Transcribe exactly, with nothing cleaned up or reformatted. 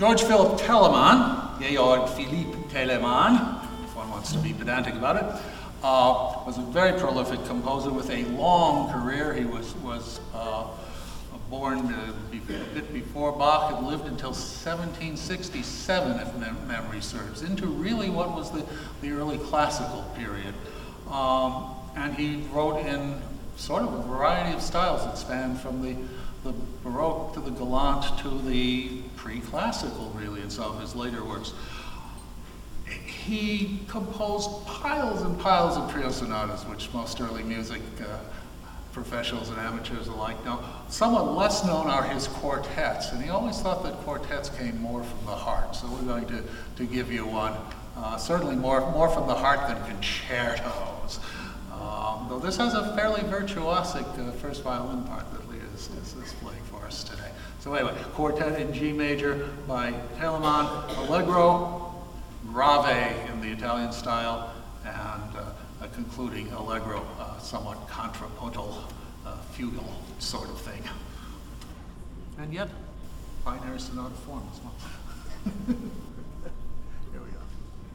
George Philip Telemann, Georg Philipp Telemann, if one wants to be pedantic about it, uh, was a very prolific composer with a long career. He was, was uh, born uh, be a bit before Bach, and lived until seventeen sixty-seven, if mem memory serves, into really what was the, the early classical period. Um, and he wrote in sort of a variety of styles that spanned from the, the Baroque to the Galant to the pre-classical, really, in some of his later works. He composed piles and piles of trio sonatas, which most early music uh, professionals and amateurs alike know. Somewhat less known are his quartets, and he always thought that quartets came more from the heart. So we're going to, to give you one, uh, certainly more, more from the heart than concertos. Um, though this has a fairly virtuosic uh, first violin part that Leah is, is, is playing for us today. So anyway, quartet in G major by Telemann, Allegro, grave in the Italian style, and uh, a concluding allegro, uh, somewhat contrapuntal, uh, fugal sort of thing. And yet, binary sonata form as well.